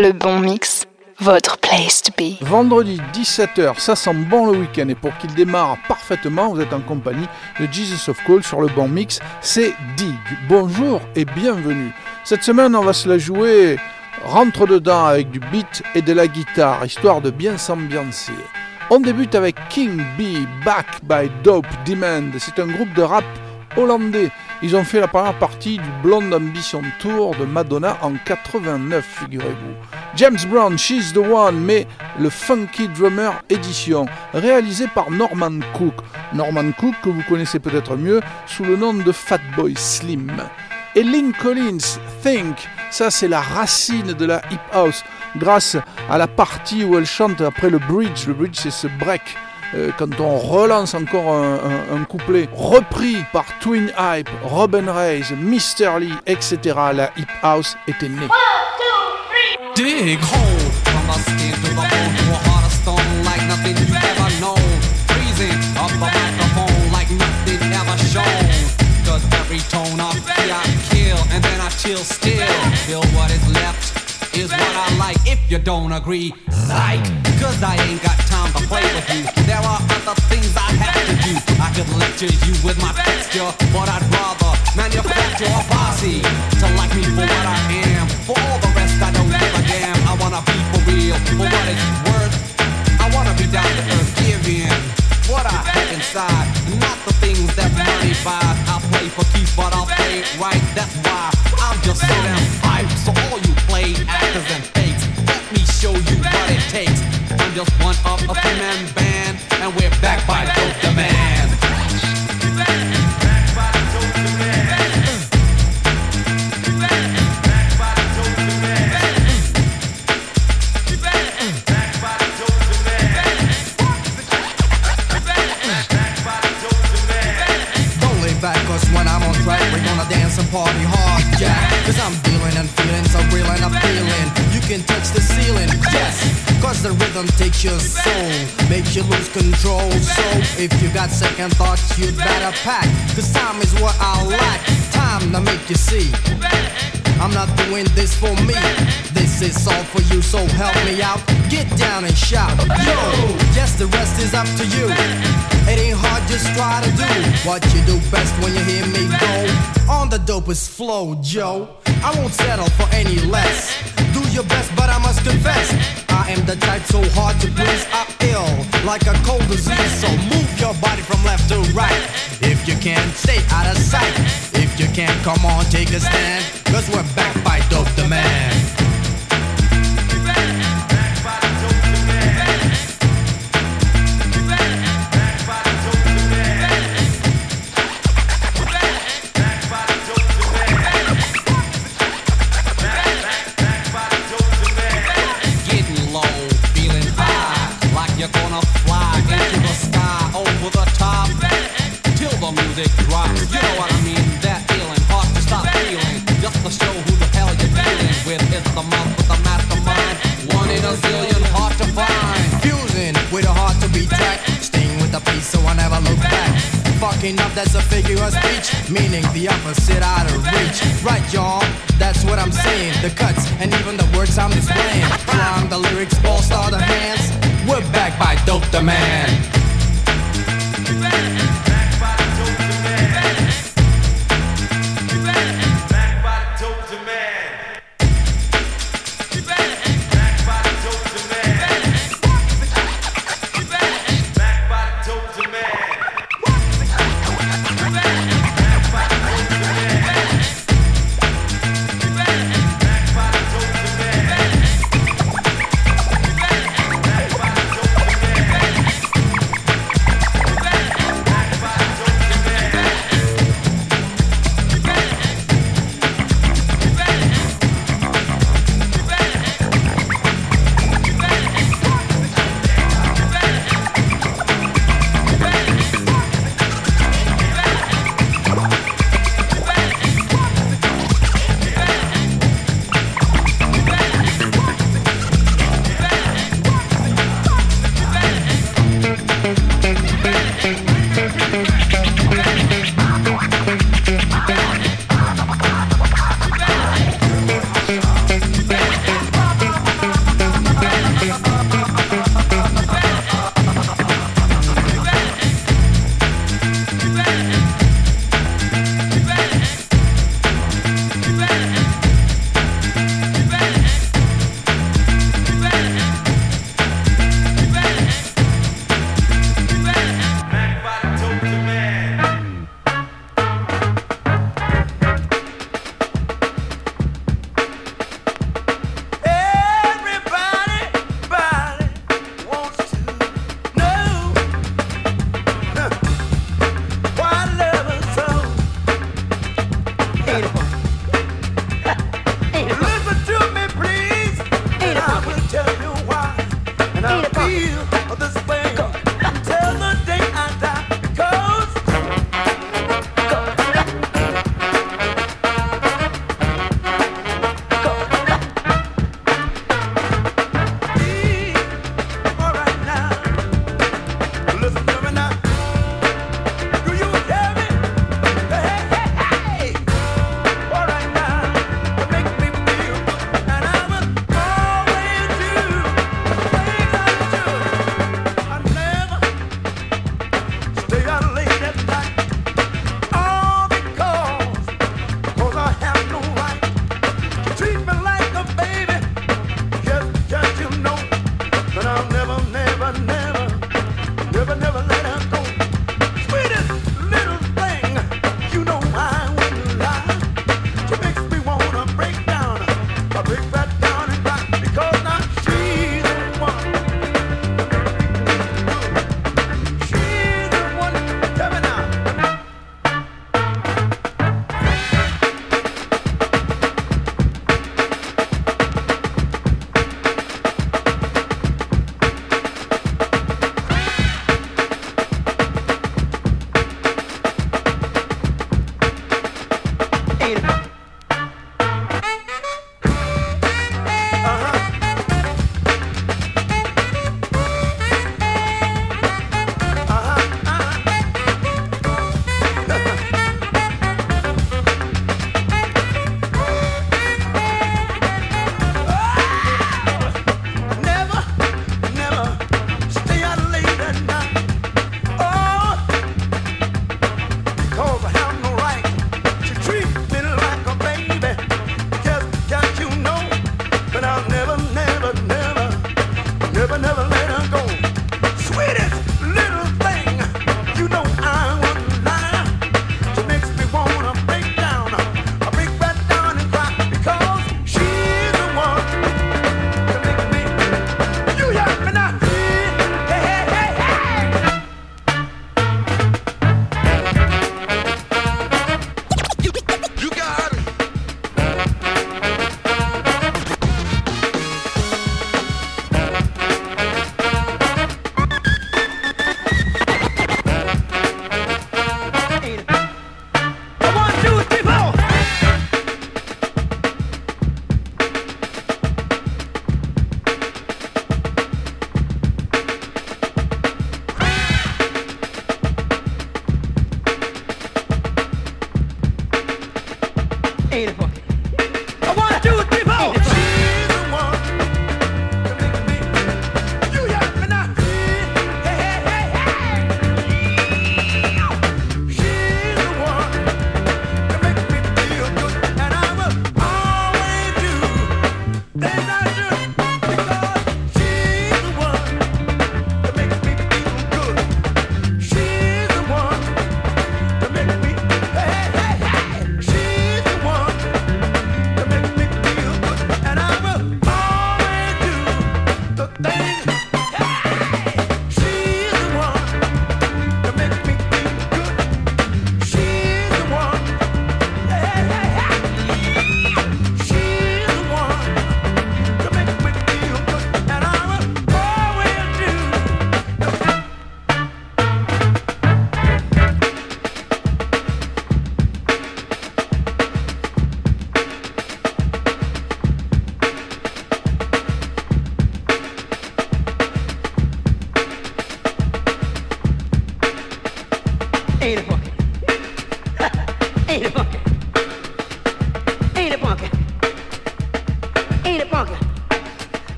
Le bon mix, votre place to be. Vendredi 17h, ça sent bon le week-end et pour qu'il démarre parfaitement, vous êtes en compagnie de Jesus of Cool sur le bon mix, c'est Dig. Bonjour et bienvenue. Cette semaine, on va se la jouer rentre dedans avec du beat et de la guitare, histoire de bien s'ambiancer. On débute avec King B, Back by Dope Demand. C'est un groupe de rap hollandais. Ils ont fait la première partie du Blonde Ambition Tour de Madonna en 89, figurez-vous. James Brown, She's the One, mais le Funky Drummer Edition, réalisé par Norman Cook. Norman Cook, que vous connaissez peut-être mieux sous le nom de Fatboy Slim. Et Lynn Collins, Think, ça c'est la racine de la hip house, grâce à la partie où elle chante après le bridge. Le bridge, c'est ce break. Quand on relance encore un couplet repris par Twin Hype, Robin Reyes, Mr. Lee, etc., la hip house était née. 1, 2, 3. Dig hole from my skin to the bone, to a heart of stone like nothing you've ever known. Freezing up the microphone like nothing ever shown. Cause every tone I feel I kill, and then I chill still. Feel what is left is what I like. If you don't agree, like, cause I ain't got time to play with you. There are other things I have to do. I could lecture you with my texture, but I'd rather manufacture a posse to like me for what I am. For all the rest I don't give a damn. I wanna be for real, for what it's worth. I wanna be down to earth, give in what I have inside, not the things that money buys. I'll play for keeps, but I'll play it right. That's why I'm just so damn hyped. So all you play actors and fakes, let me show you what it takes. I'm just one of a three-man band, and we're back by Dope Demand. When I'm on track, we're gonna dance and party hard, yeah. Cause I'm dealing and feeling so real and appealing. You can touch the ceiling, yes. Cause the rhythm takes your soul, makes you lose control. So if you got second thoughts, you'd better pack. Cause time is what I lack, time to make you see. I'm not doing this for me, this is all for you, so help me out. Get down and shout, yo! Yes, the rest is up to you. It ain't hard, just try to do what you do best when you hear me go on the dopest flow, Joe. I won't settle for any less. Do your best, but I must confess, I am the type so hard to please. I'm ill, like a cold disease. So move your body from left to right. If you can, stay out of sight. If you can, come on, take a stand. Cause we're back by Dope Demand. You're gonna fly into the sky over the top till the music drops. You know what I mean? That feeling, hard to stop feeling. Just to show who the hell you're dealing with. It's the mouth with the mastermind. One in a zillion, hard to find. Fusing with a heart to be tracked. Staying with the peace so I never look back. Fucking up, that's a figure of speech, meaning the opposite out of reach. Right, y'all, that's what I'm saying. The cuts and even the words I'm displaying. From the lyrics, all star the hands. We're back by Dope Demand.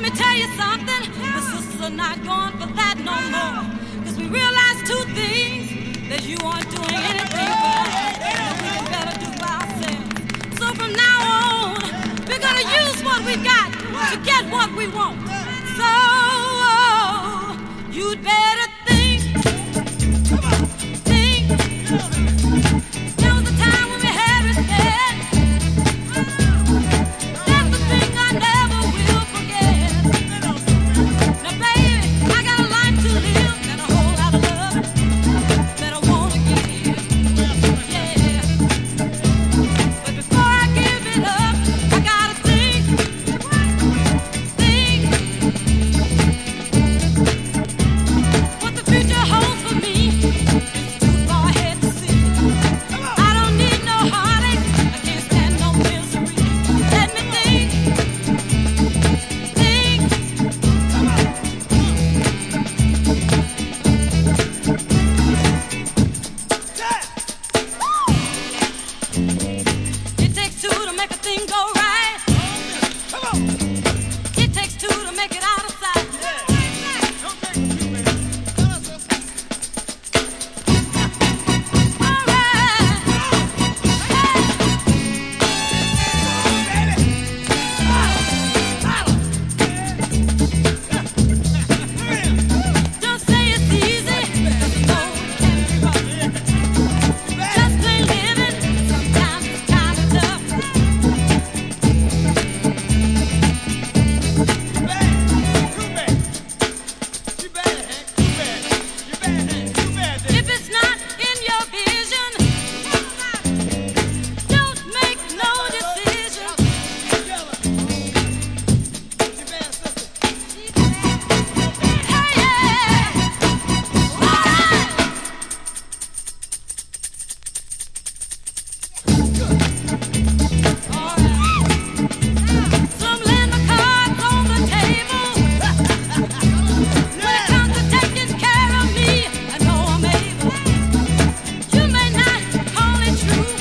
me tell you something, the sisters are not going for that no more. Cause we realized two things, that you aren't doing anything but that we can better do by ourselves. So from now on, we're gonna use what we got to get what we want. So you'd better think. There was a time when we had respect. That's the thing I never will forget. Now baby, I got a life to live and a whole lot of love that I wanna give. Yeah. But before I give it up, I gotta think. What the future holds for me is too far ahead to see. I don't need no heartache, I can't stand no misery. Let me think. It takes two to make a thing go right. It takes two to make it out of sight. All right. Don't say it's easy, 'cause you know it can be rough. Just plain living, sometimes it's kinda tough. If it's not in your vision, don't make no decision. Hey, yeah. All right. Some land the cards on the table. When it comes to taking care of me, I know I'm able. You may not call it true,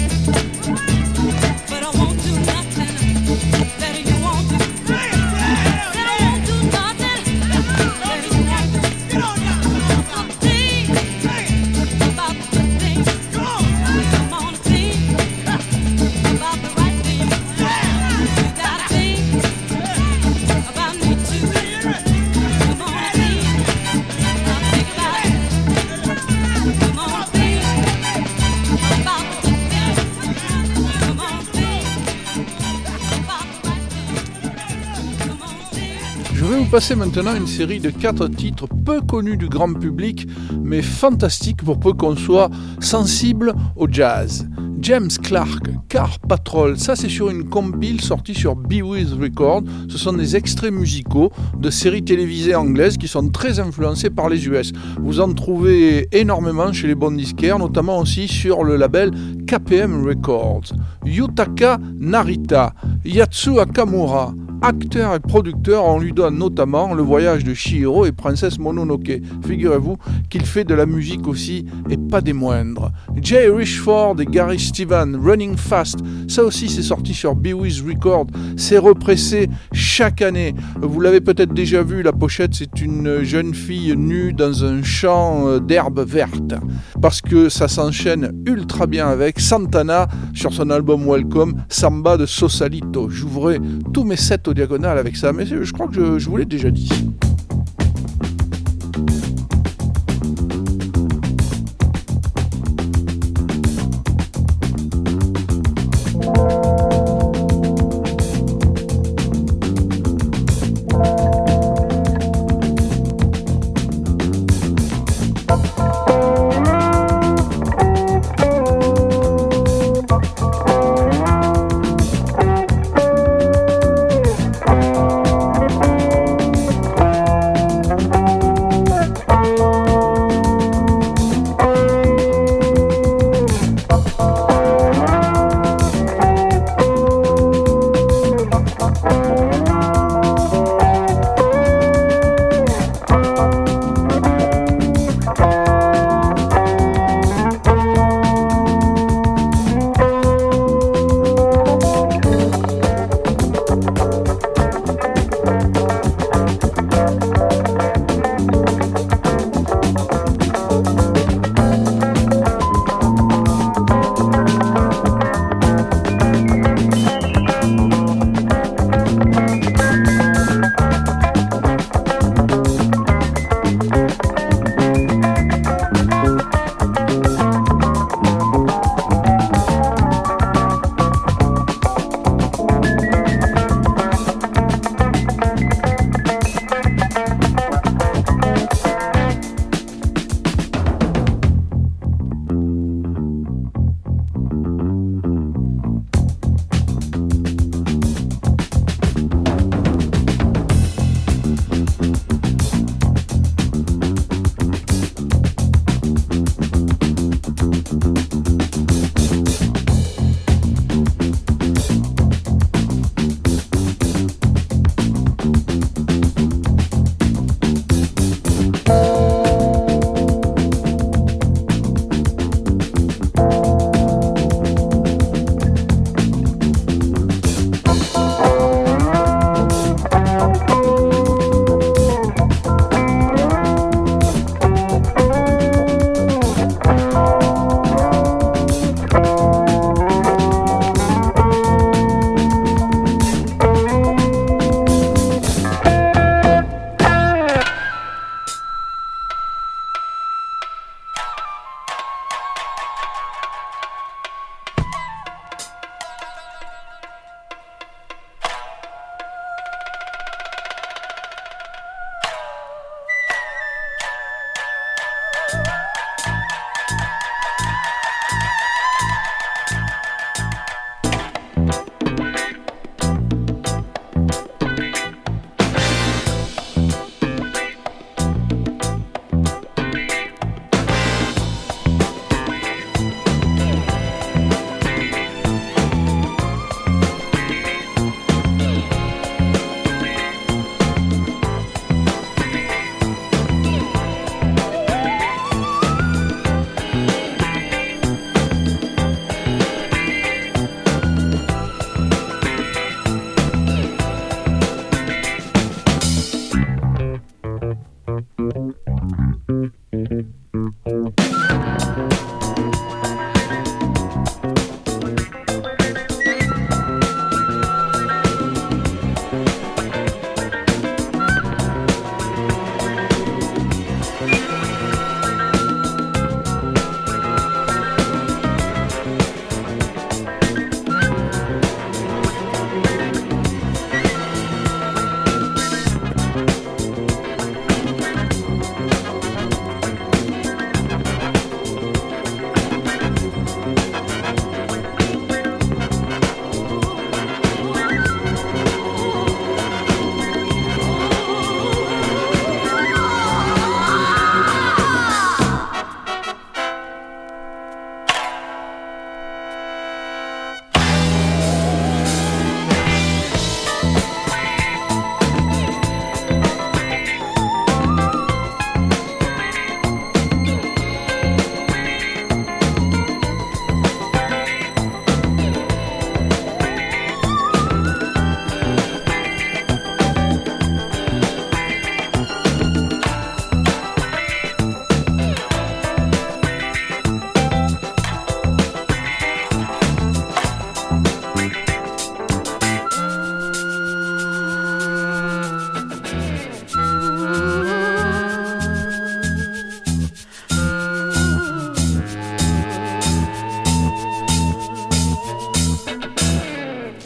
but I won't do nothing that you won't do. Said I won't do nothing that you won't do. So think about the good things. Come on, think about the right thing. You gotta think about me too. Come on, think. Now think about it. Come on, think about the good things. Come on, think about the right thing. Come on, think. Je vais vous passer maintenant une série de 4 titres peu connus du grand public, mais fantastiques pour peu qu'on soit sensible au jazz. James Clark, Car Patrol, ça c'est sur une compile sortie sur Be With Records. Ce sont des extraits musicaux de séries télévisées anglaises qui sont très influencées par les US. Vous en trouvez énormément chez les bons disquaires, notamment aussi sur le label KPM Records. Yutaka Narita, Yatsu Akamura, acteur et producteur, on lui donne notamment Le Voyage de Chihiro et Princesse Mononoke. Figurez-vous qu'il fait de la musique aussi, et pas des moindres. Jay Richford et Gary Steven, Running Fast, ça aussi c'est sorti sur Be With Records, c'est repressé chaque année. Vous l'avez peut-être déjà vu, la pochette, c'est une jeune fille nue dans un champ d'herbe verte. Parce que ça s'enchaîne ultra bien avec Santana sur son album Welcome, Samba de Sausalito. J'ouvrais tous mes sets au diagonale avec ça, mais je crois que je vous l'ai déjà dit.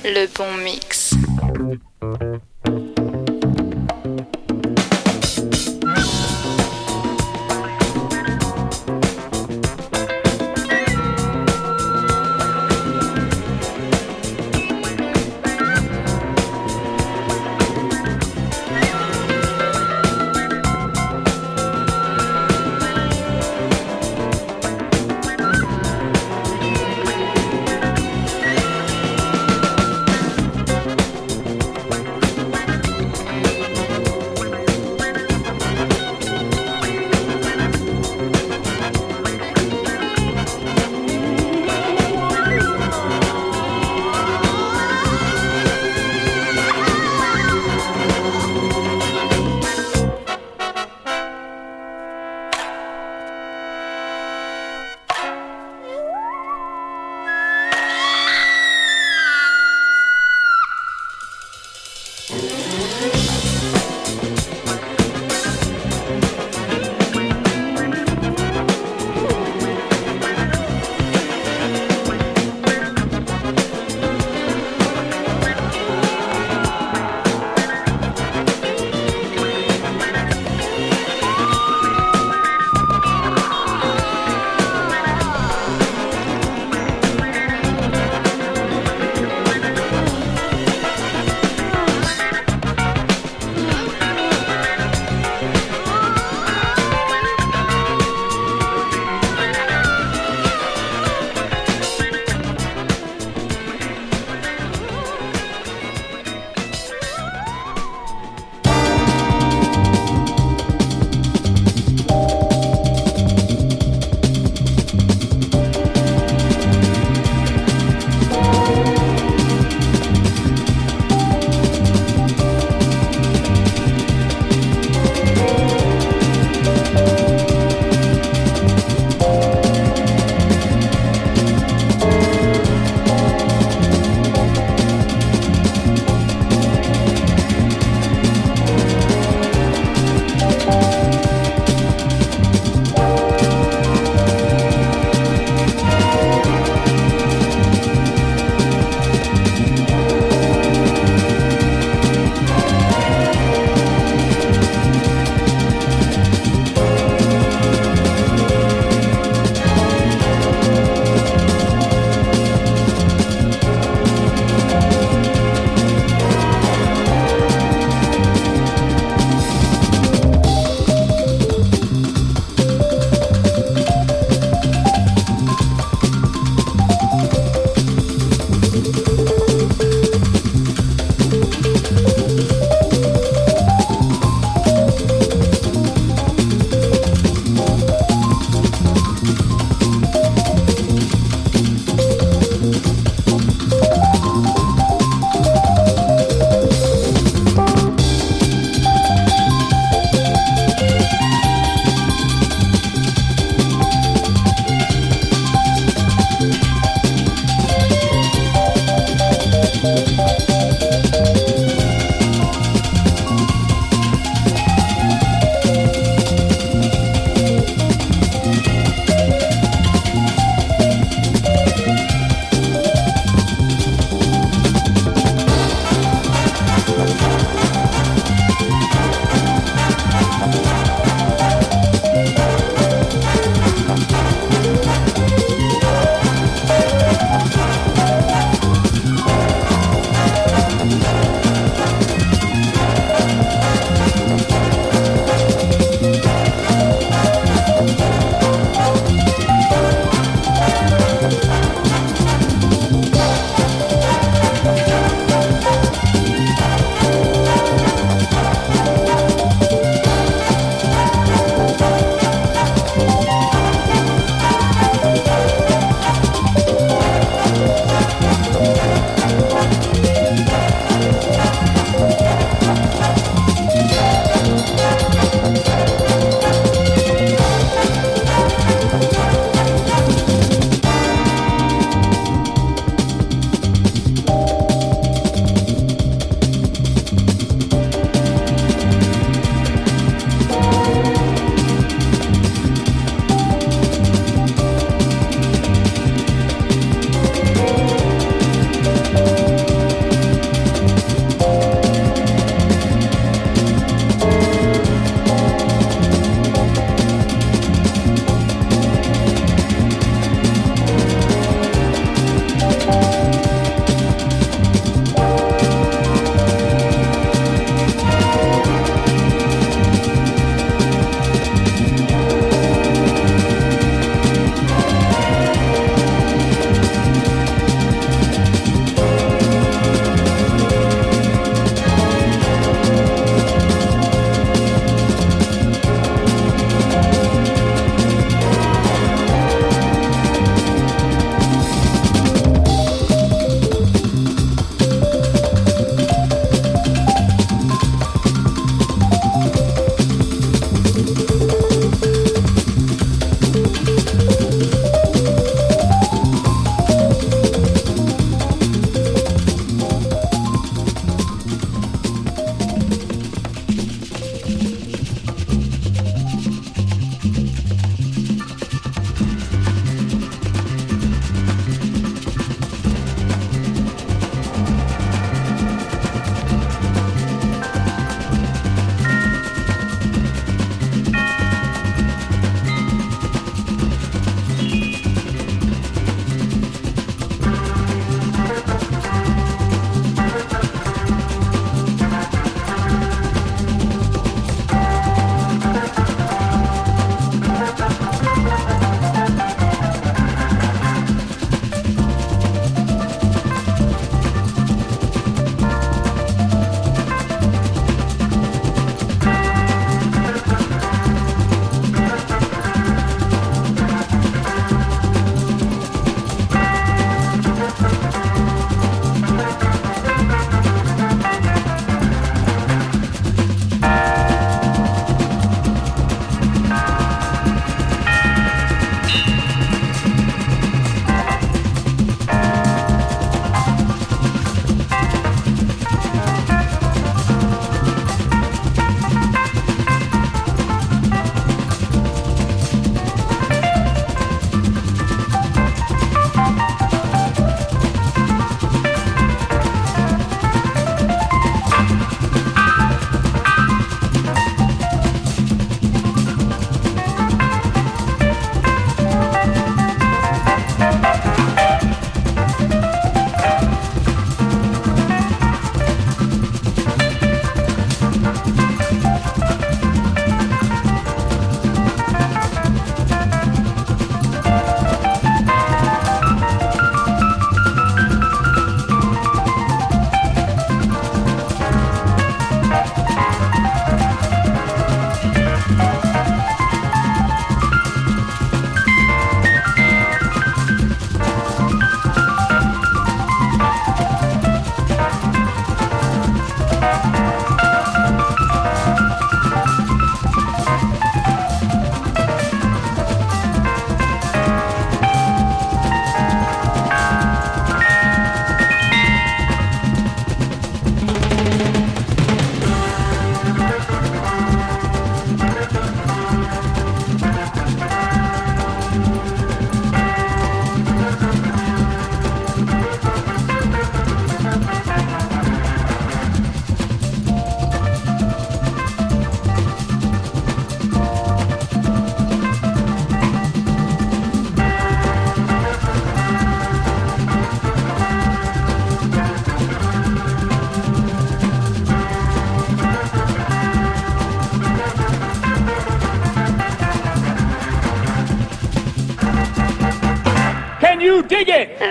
le bon mix.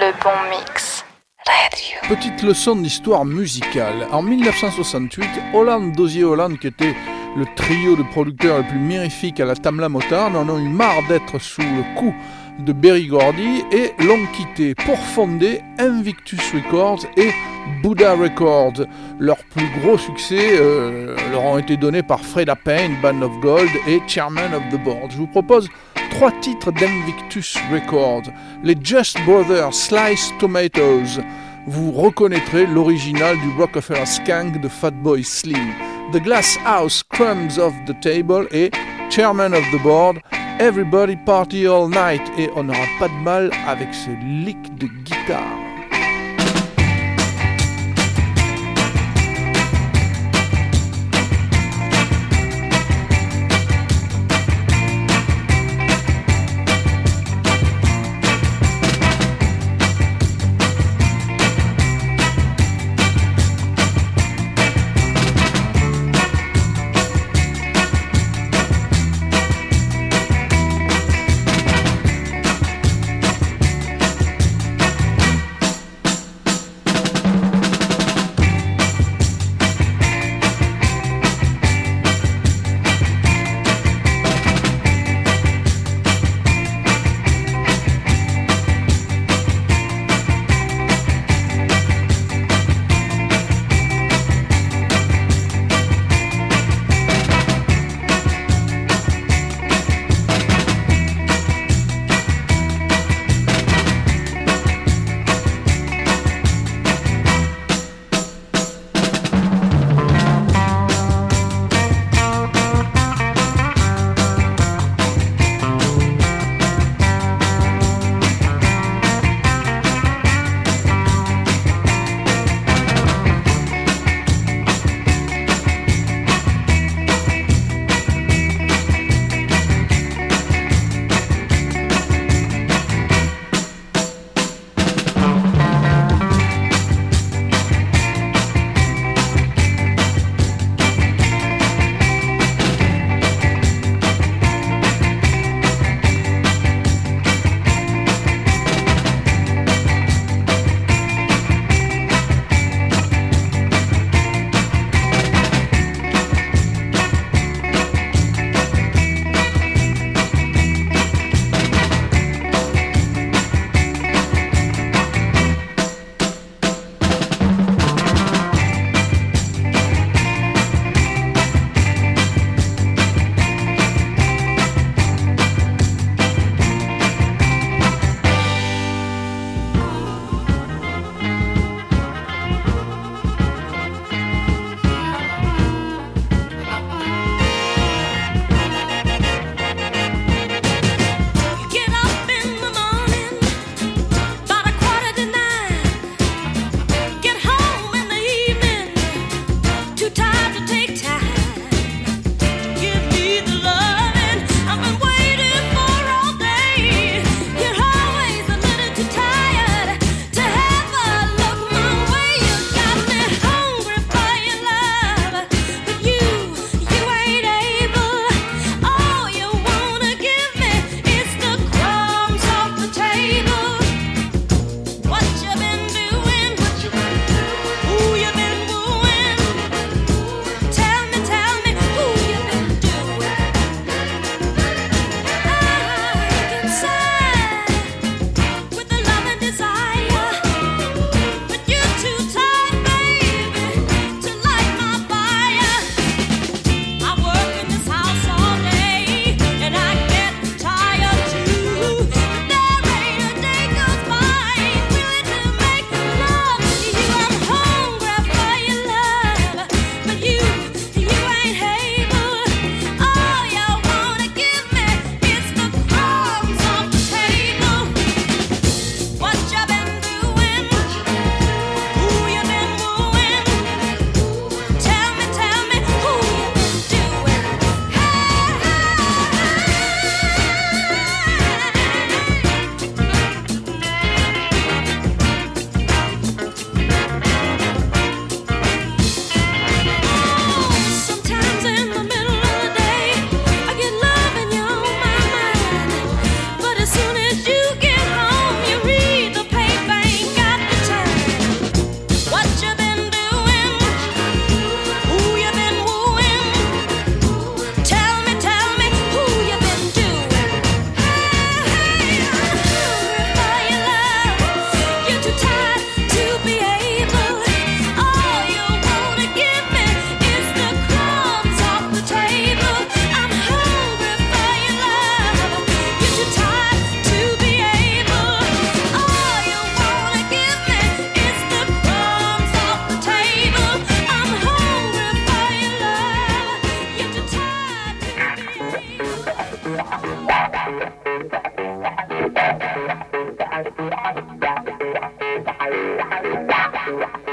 Le Bon Mix Radio. Petite leçon d'histoire musicale. En 1968, Holland, Dozier Holland, qui était le trio de producteurs le plus mirifique à la Tamla Motown, en ont eu marre d'être sous le coup de Berry Gordy et l'ont quitté pour fonder Invictus Records et Buddha Records. Leurs plus gros succès leur ont été donnés par Freda Payne, Band of Gold et Chairman of the Board. Je vous propose 3 titres d'Invictus Records. Les Just Brothers Sliced Tomatoes. Vous reconnaîtrez l'original du Rockefeller Skank de Fatboy Slim. The Glass House Crumbs Off the Table et Chairman of the Board, Everybody Party All Night. Et on n'aura pas de mal avec ce lick de guitare.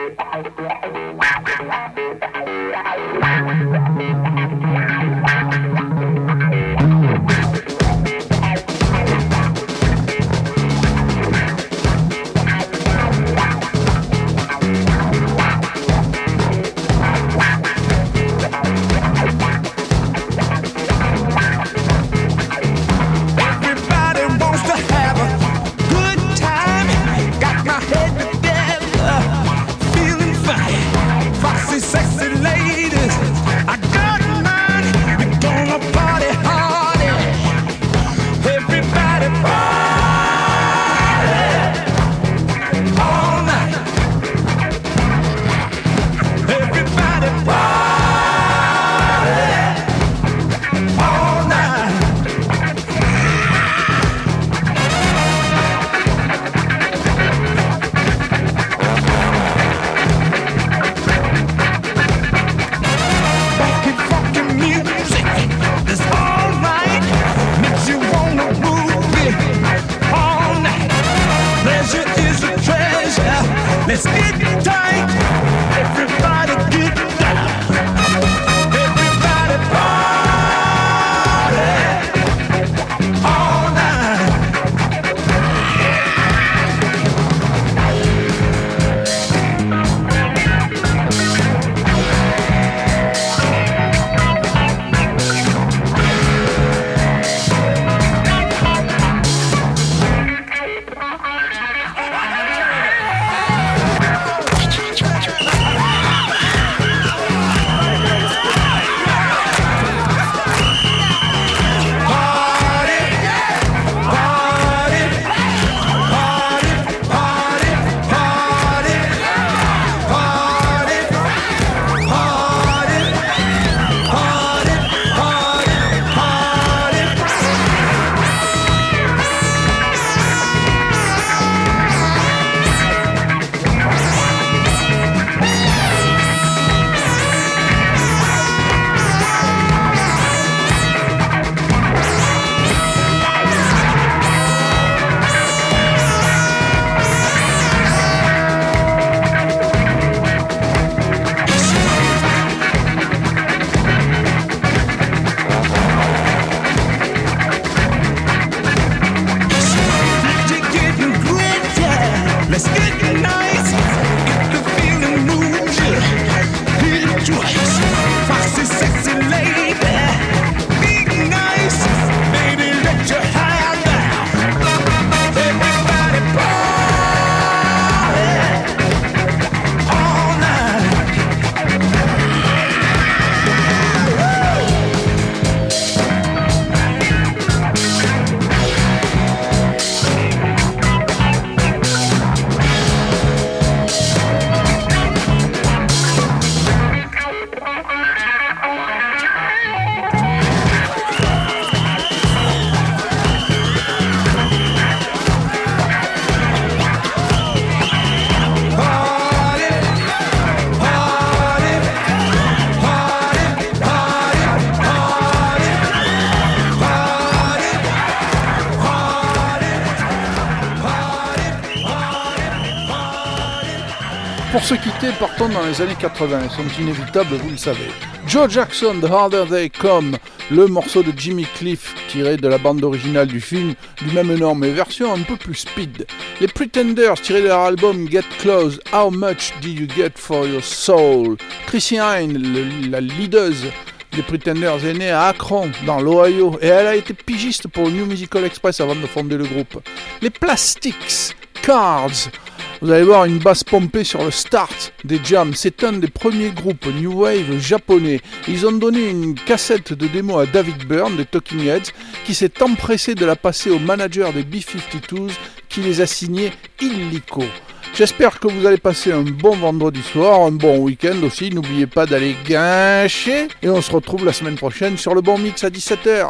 Pour se quitter, partons dans les années 80, elles sont inévitables, vous le savez. Joe Jackson, The Harder They Come, le morceau de Jimmy Cliff tiré de la bande originale du film du même nom, mais version un peu plus speed. Les Pretenders tirés de leur album Get Close, How Much Did You Get For Your Soul. Chrissy Hynde, la leaduse des Pretenders, est née à Akron, dans l'Ohio, et elle a été pigiste pour le New Musical Express avant de fonder le groupe. Les Plastics, Cards. Vous allez voir une basse pompée sur le start des jams. C'est un des premiers groupes New Wave japonais. Ils ont donné une cassette de démo à David Byrne des Talking Heads qui s'est empressé de la passer au manager des B-52s qui les a signés illico. J'espère que vous allez passer un bon vendredi soir, un bon week-end aussi. N'oubliez pas d'aller gâcher et on se retrouve la semaine prochaine sur le Bon Mix à 17h.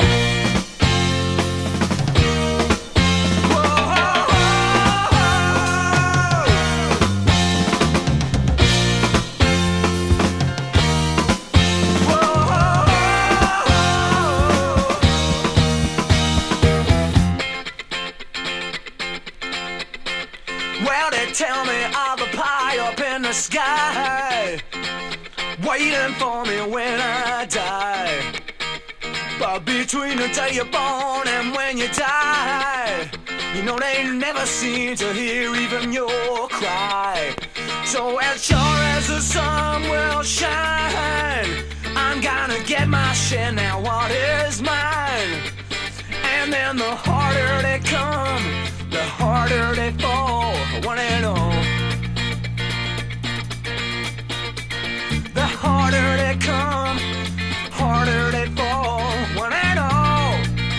Tell me all the pie up in the the sky, waiting for me when I die. But between the day you're born and when you die, you know they never seem to hear even your cry. So as sure as the sun will shine, I'm gonna get my share now, what is mine? And then the harder they come, the harder they fall, one and all. The harder they come, harder they fall, one and all.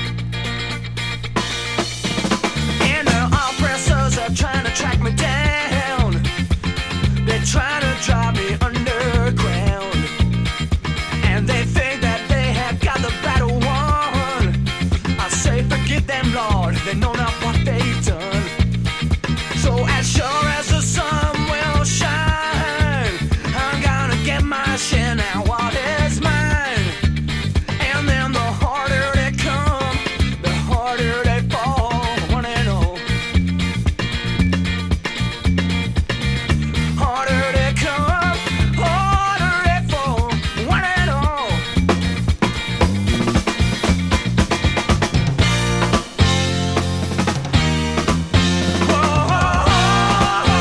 And the oppressors are trying to track me down. They're trying to drive me underground. And they think that they have got the battle won. I say forget them, Lord, they know not what they've done. So as sure as the sun will shine, I'm gonna get my share now, what is mine? And then the harder they come, the harder they fall, one and all. Harder they come, harder they fall, one and all. Whoa,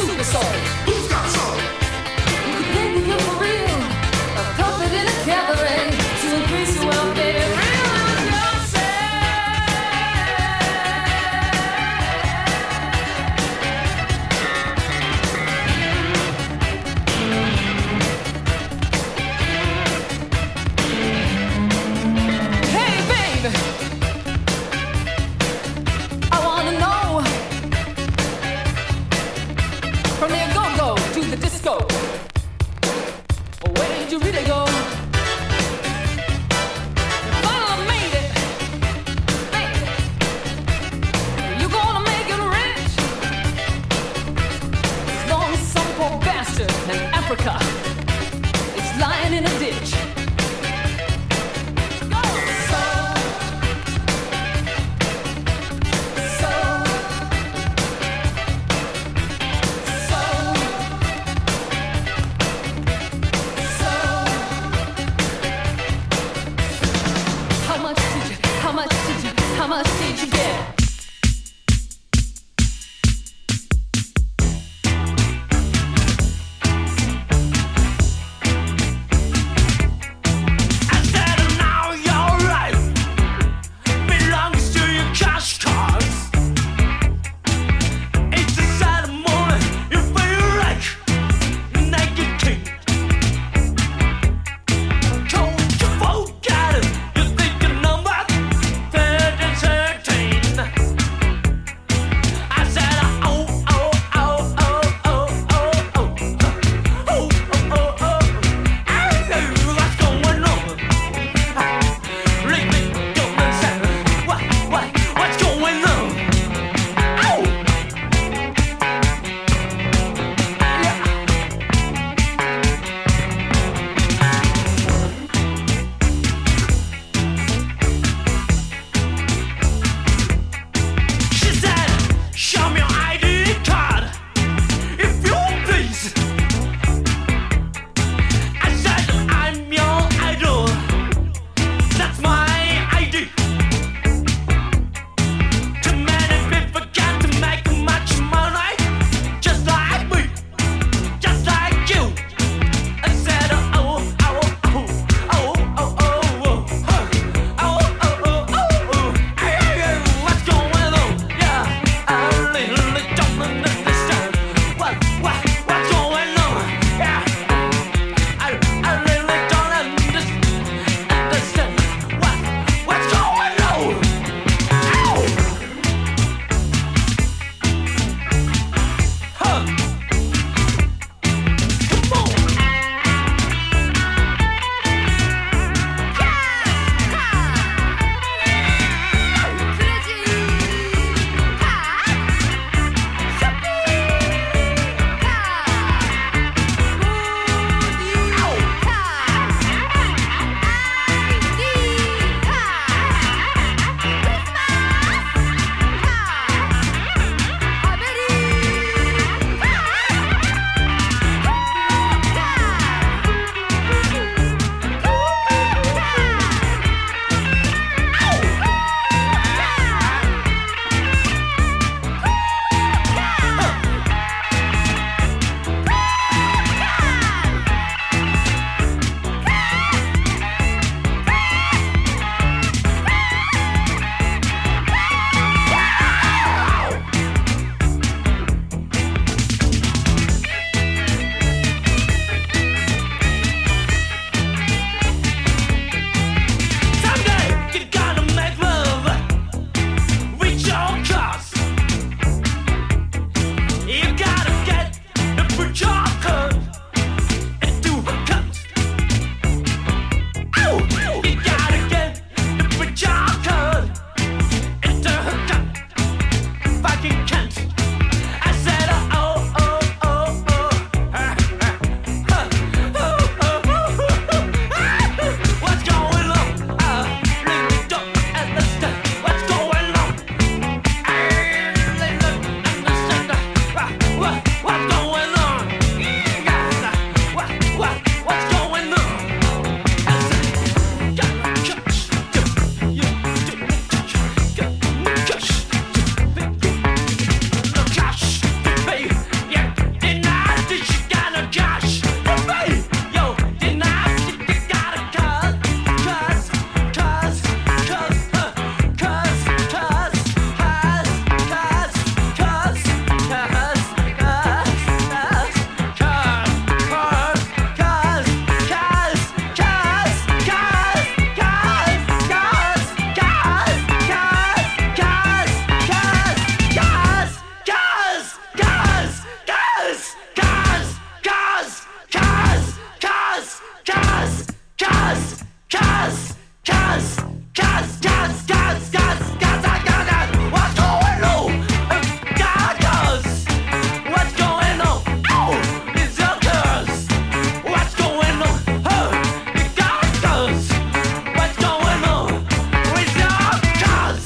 super soul. Who's got soul? You can think that you're for real, a puppet in a cabaret to increase your wealth, baby. Real yourself. Hey, baby, I wanna know from your go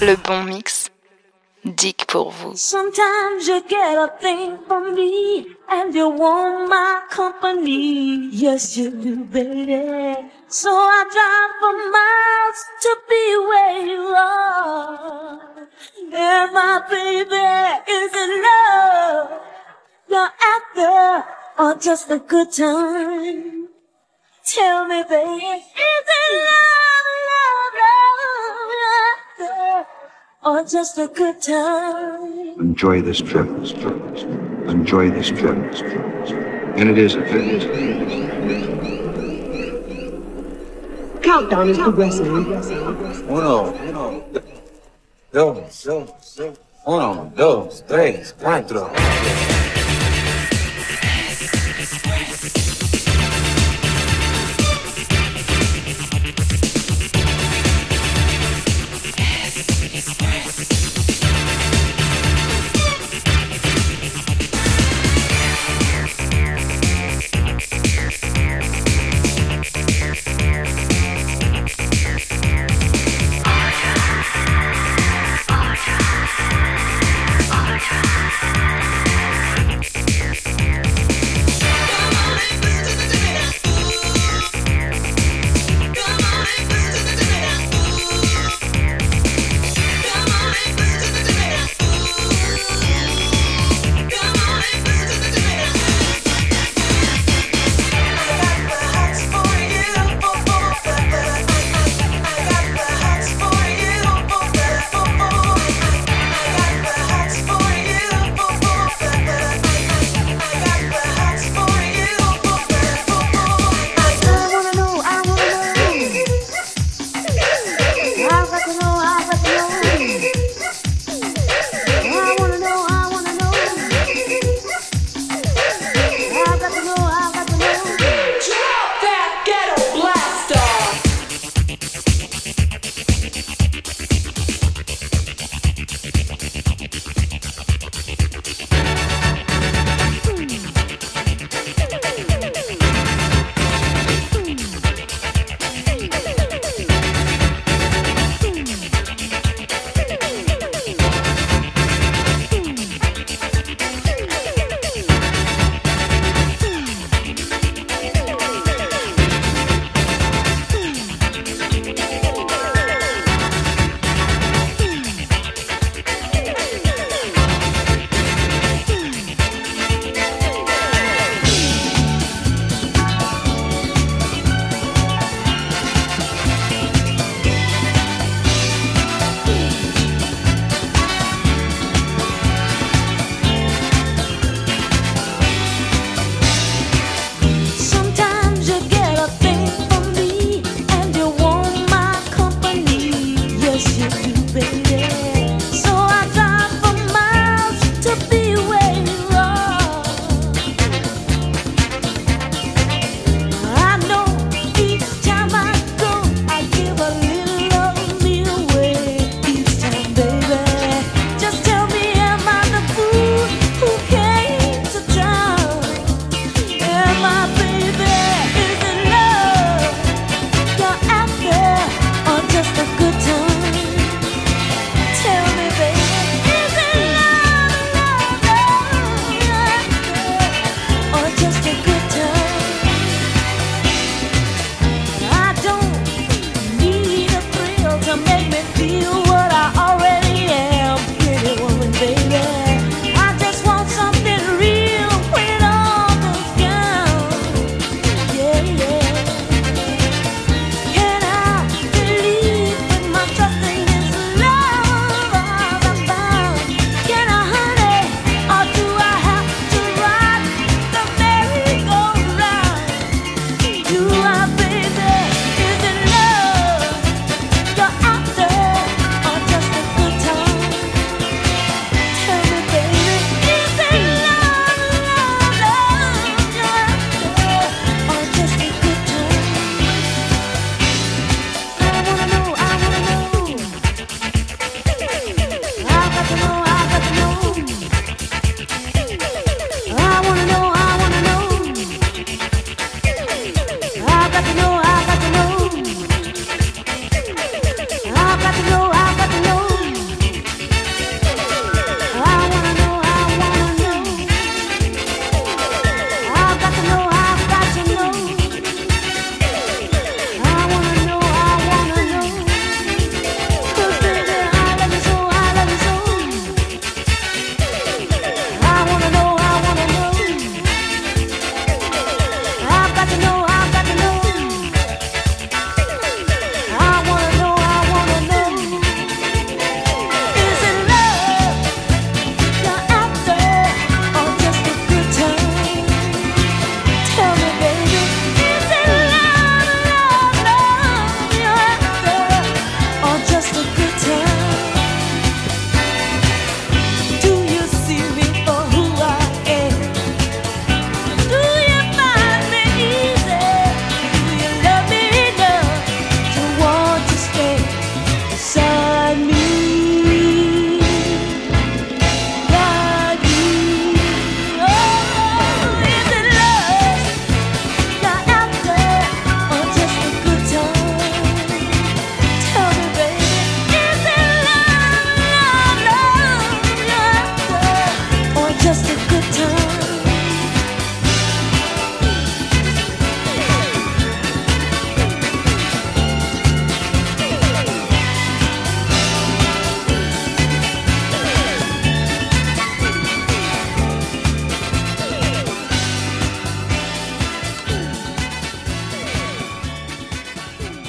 Le bon mix, Dick pour vous. Sometimes you get a thing from me and you want my company. Yes, you do, baby. So I drive for miles to be where you are. And my baby is in love. You're after or just a good time. Tell me, baby, is it love, or just a good time? Enjoy this trip. Enjoy this trip. And it is a trip. Countdown is progressing. 1, 2, 3, 4.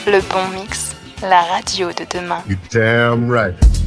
Le bon mix, la radio de demain. You damn right.